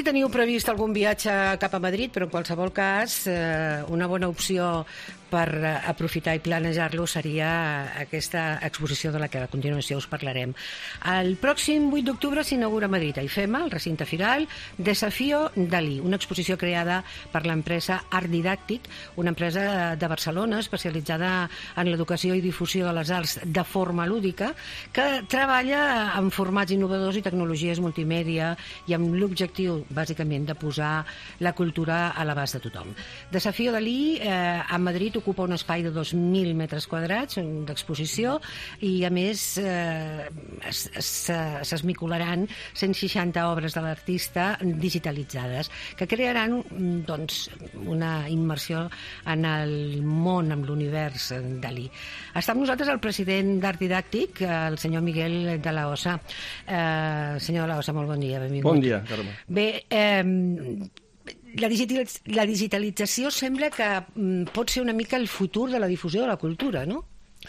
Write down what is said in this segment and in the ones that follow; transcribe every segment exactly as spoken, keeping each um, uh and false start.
teniu previst algun viatge cap a Madrid, però en qualsevol cas eh, una bona opció per aprofitar i planejar-lo seria aquesta exposició de la que a continuació us parlarem. El pròxim vuit d'octubre s'inaugura a Madrid, a IFEMA, el recinte firal, Desafío Dalí, una exposició creada per l'empresa Art Didàctic, una empresa de Barcelona especialitzada en l'educació i difusió de les arts de forma lúdica, que treballa en formats innovadors i tecnologies multimèdia i amb l'objectiu, bàsicament, de posar la cultura a l'abast de tothom. Desafío Dalí, eh, a Madrid, ocupa un espai de dos mil metres quadrats d'exposició i, a més, eh, s'esmicolaran cent seixanta obres de l'artista digitalitzades, que crearan doncs, una immersió en el món, en l'univers Dalí. Està amb nosaltres el president d'Art Didàctic, el senyor Miguel de la Osa. Eh, senyor de la Osa, molt bon dia, benvingut. Bon dia, Carme. Bé, eh, La, digitalitz la digitalització sembla que mm, pot ser una mica el futur de la difusió de la cultura, no?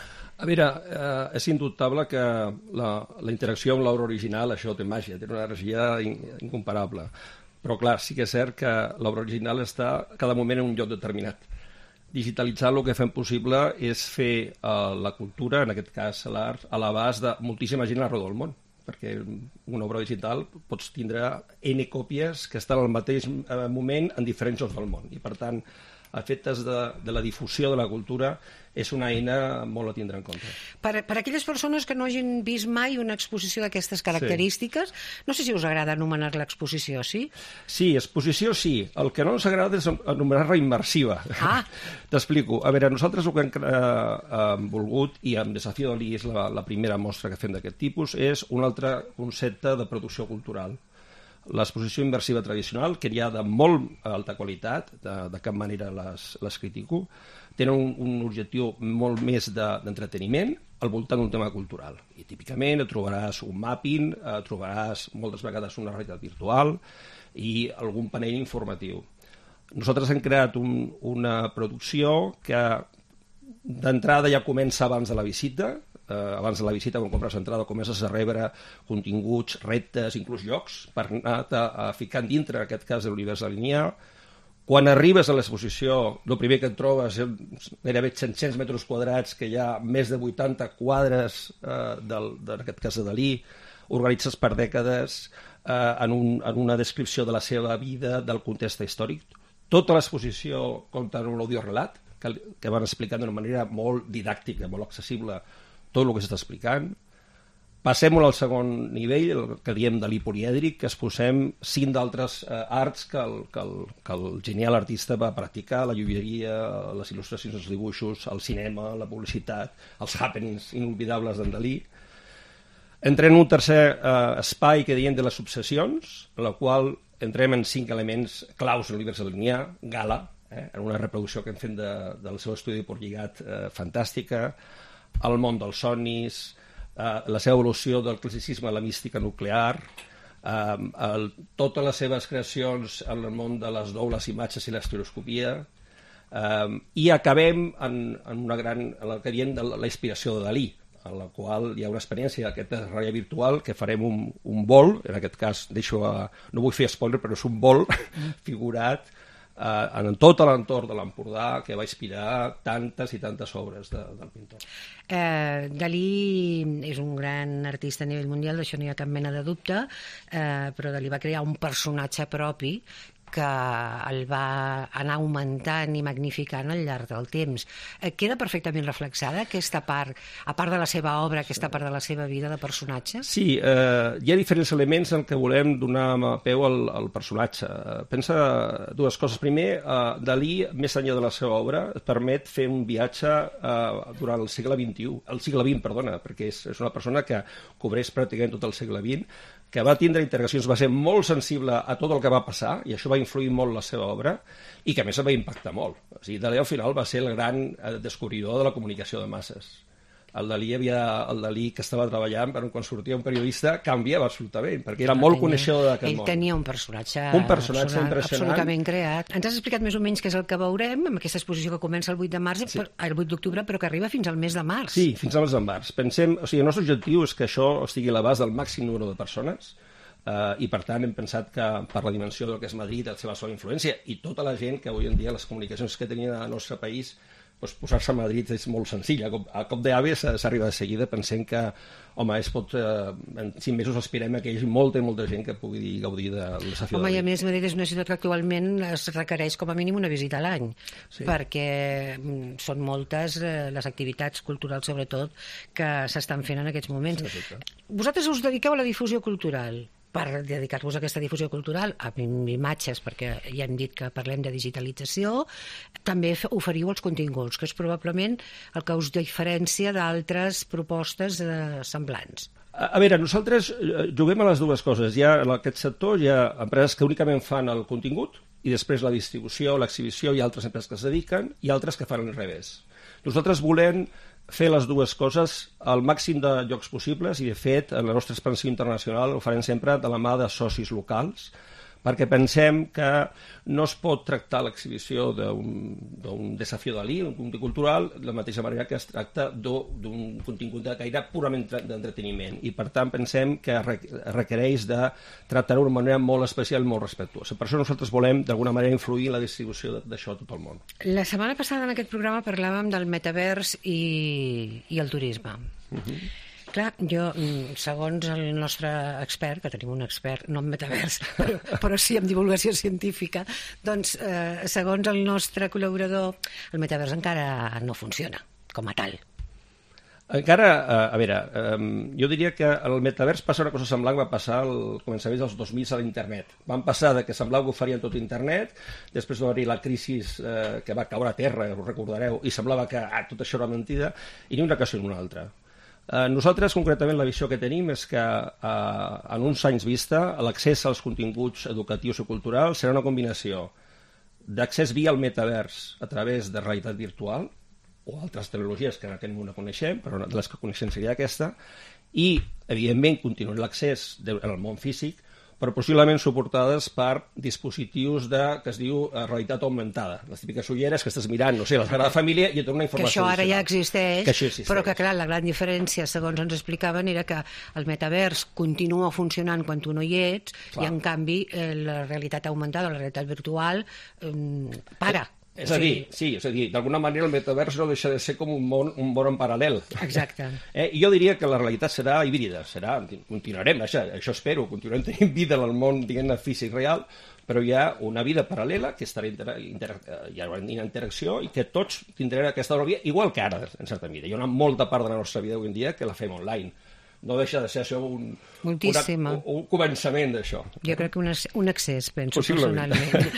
A veure, eh, és indubtable que la, la interacció amb l'obra original, això té màgia, té una energia in, incomparable. Però, clar, sí que és cert que l'obra original està cada moment en un lloc determinat. Digitalitzar el que fem possible és fer eh, la cultura, en aquest cas l'art, a l'abast de moltíssima gent arreu del món, perquè una obra digital pots tindre N còpies que estan al mateix moment en diferents llocs del món. I, per tant, a efectes de, de la difusió de la cultura, és una eina molt a tindre en compte. Per, per aquelles persones que no hagin vist mai una exposició d'aquestes característiques, sí. No sé si us agrada anomenar-la exposició, sí? Sí, exposició sí. El que no ens agrada és anomenar-la immersiva. Ah. T'explico. A veure, nosaltres el que hem eh, volgut, i amb Desafío Dalí és la, la primera mostra que fem d'aquest tipus, és un altre concepte de producció cultural. L'exposició immersiva tradicional, que hi ha de molt alta qualitat, de, de cap manera les, les critico, tenen un, un objectiu molt més d'entreteniment de, al voltant d'un tema cultural. I típicament trobaràs un mapping, eh, trobaràs moltes vegades una realitat virtual i algun panell informatiu. Nosaltres hem creat un, una producció que d'entrada ja comença abans de la visita. Uh, abans de la visita, quan compres entrada, comences a rebre continguts, reptes, inclús jocs, per anar-te uh, ficant dintre, en aquest cas, de l'univers lineal. Quan arribes a l'exposició, el primer que et trobes és gairebé set-cents metres quadrats, que hi ha més de vuitanta quadres, uh, del, en aquest cas de Dalí, organitzats per dècades, uh, en, un, en una descripció de la seva vida, del context històric. Tota l'exposició compta amb un audiorelat, que, que van explicant d'una manera molt didàctica, molt accessible, tot el que s'està explicant. Passem al segon nivell, el que diem Dalí polièdric, que exposem cinc d'altres eh, arts que el, que, el, que el genial artista va practicar, la joieria, les il·lustracions, els dibuixos, el cinema, la publicitat, els happenings inolvidables d'en Dalí. Entrem en un tercer eh, espai que diem de les obsessions, en la qual entrem en cinc elements claus en l'univers linear, Gala, eh, en una reproducció que hem fet de, del seu estudi por lligat eh, fantàstica, el món dels somnis, eh, la seva evolució del classicisme a la mística nuclear, eh, el, totes les seves creacions en el món de les dobles imatges i l'estereoscopia, eh, i acabem en, en una gran, en el que diem de la, la inspiració de Dalí, en la qual hi ha una experiència d'aquesta realitat virtual que farem un, un vol, en aquest cas deixo a, no vull fer spoiler, però és un vol figurat Uh, en tot l'entorn de l'Empordà, que va inspirar tantes i tantes obres de, del pintor. Eh, Dalí és un gran artista a nivell mundial, d'això no hi ha cap mena de dubte, eh, però Dalí va crear un personatge propi que el va anar augmentant i magnificant al llarg del temps. Eh, queda perfectament reflexada aquesta part, a part de la seva obra, aquesta part de la seva vida de personatge? Sí, eh, hi ha diferents elements en què volem donar peu al, al personatge. Pensa dues coses. Primer, eh, Dalí, més enllà de la seva obra, et permet fer un viatge eh, durant el segle vint-i-u, el segle vint, perdona, perquè és, és una persona que cobreix pràcticament tot el segle vint, que va tindre interaccions, va ser molt sensible a tot el que va passar, i això va influir molt la seva obra, i que a més va impactar molt. O sigui, Dalí al final va ser el gran descobridor de la comunicació de masses. El Dalí, havia, el Dalí que estava treballant, però quan sortia un periodista canviava absolutament, perquè era molt coneixedor d'aquest món. Ell tenia un personatge, un personatge impressionant, absolutament creat. Ens has explicat més o menys què és el que veurem amb aquesta exposició que comença el vuit de març, sí. el vuit d'octubre, però que arriba fins al mes de març. Sí, fins al mes de març. Pensem, o sigui, el nostre objectiu és que això estigui a l'abast del màxim número de persones. Uh, i per tant hem pensat que per la dimensió del que és Madrid, la seva sola influència i tota la gent que avui en dia les comunicacions que tenia al nostre país, doncs posar-se a Madrid és molt senzill, a cop, a cop d'ave s'arriba de seguida. Pensem que, home, es pot, eh, en cinc mesos aspirem a que hi hagi molta i molta gent que pugui gaudir del desafiu. Home, de i a més Madrid és una ciutat que actualment es requereix com a mínim una visita a l'any, sí. perquè són moltes eh, les activitats culturals, sobretot, que s'estan fent en aquests moments. Sí, vosaltres us dediqueu a la difusió cultural. Per dedicar-vos a aquesta difusió cultural, a imatges, perquè ja hem dit que parlem de digitalització, també oferiu els continguts, que és probablement el que us diferencia d'altres propostes eh, semblants. A, a veure, nosaltres juguem a les dues coses. Hi ha, en aquest sector hi ha empreses que únicament fan el contingut i després la distribució, l'exhibició, hi ha altres empreses que es dediquen i altres que fan al revés. Nosaltres volem fer les dues coses al màxim de llocs possibles i, de fet, en la nostra expansió internacional ho farem sempre de la mà de socis locals, perquè pensem que no es pot tractar l'exhibició d'un desafiu Dalí, un contingut cultural, de la mateixa manera que es tracta d'un contingut de caire purament d'entreteniment. I, per tant, pensem que requereix de tractar-ho d'una manera molt especial i molt respectuosa. Per això nosaltres volem, d'alguna manera, influir en la distribució d'això a tot el món. La setmana passada en aquest programa parlàvem del metavers i, i el turisme. Uh-huh. Clar, jo, segons el nostre expert, que tenim un expert, no en metavers, però, però sí en divulgació científica, doncs, eh, segons el nostre col·laborador, el metavers encara no funciona com a tal. Encara, a veure, jo diria que el metavers passa una cosa semblant, va passar al començament dels dos mil a l'internet. Van passar de que semblava que ho farien tot internet, després va haver la crisi eh, que va caure a terra, ho recordareu, i semblava que ah, tot això era mentida, i ni una cosa ni una altra. Eh, nosaltres, concretament, la visió que tenim és que eh, en uns anys vista l'accés als continguts educatius i culturals serà una combinació d'accés via el metavers a través de realitat virtual o altres tecnologies que en aquest moment no coneixem, però de les que coneixem seria aquesta, i, evidentment, continuarà l'accés en el món físic, però possiblement suportades per dispositius de, que es diu eh, realitat augmentada. Les típiques ulleres que estàs mirant, no sé, la Sagrada Família i et dona una informació. Que això ara ja existeix, que això existeix, però que, clar, la gran diferència, segons ens explicaven, era que el metavers continua funcionant quan tu no hi ets, clar. I, en canvi, eh, la realitat augmentada, la realitat virtual, eh, para. Eh. És a dir, sí, és a dir, d'alguna manera el metavers no deixa de ser com un món, un món en paral·lel. Exacte. Eh? I jo diria que la realitat serà híbrida, serà, continuarem, això, això espero, continuarem tenint vida en el món, diguem-ne, físic real, però hi ha una vida paral·lela que estarà inter inter hi ha una interacció i que tots tindrem aquesta via, igual que ara, en certa mida. Hi ha una molta part de la nostra vida avui en dia que la fem online. No deixa de ser això un, una, un començament d'això. Jo crec que un, un excés, penso, personalment.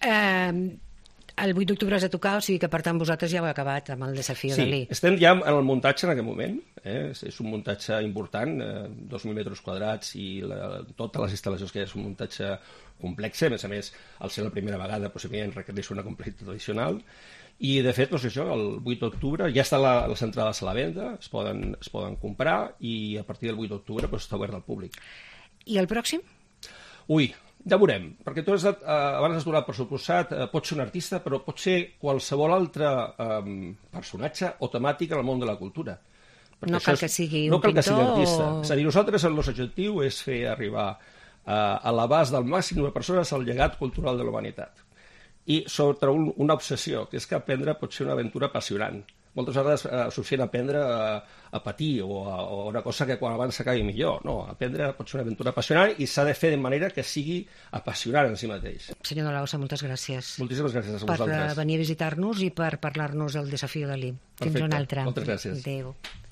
eh, El vuit d'octubre has de tocar, o sigui que per tant vosaltres ja ho heu acabat amb el desafiu sí, Dalí. Sí, estem ja en el muntatge en aquest moment, eh? és, és un muntatge important, eh, dos mil metres quadrats i la, totes les instal·lacions que hi ha és un muntatge complex, a més a més, al ser la primera vegada possiblement requereix una complexitat addicional, i de fet, doncs això, el vuit d'octubre ja estan la, les entrades a la venda, es poden, es poden comprar i a partir del vuit d'octubre doncs, està obert al públic. I el pròxim? Ui, ja veurem, perquè tu has, eh, abans has donat per suposat, eh, pot ser un artista, però pot ser qualsevol altre eh, personatge o temàtic en el món de la cultura. Perquè no cal és, que sigui no un cal pintor que sigui artista. o... És a dir, nosaltres el nostre objectiu és fer arribar eh, a l'abast del màxim de persones el llegat cultural de la humanitat. I sobre un, una obsessió, que és que aprendre pot ser una aventura apassionant. Moltes vegades eh, associen aprendre a, a patir o a, o una cosa que quan abans s'acabi millor. No, aprendre pot ser una aventura apassionant i s'ha de fer de manera que sigui apassionant en si mateix. Senyor de l'Ausa, moltes gràcies. Moltíssimes gràcies a per vosaltres. Per venir a visitar-nos i per parlar-nos del desafiu Dalí. Fins una altra. Moltes gràcies. Adéu.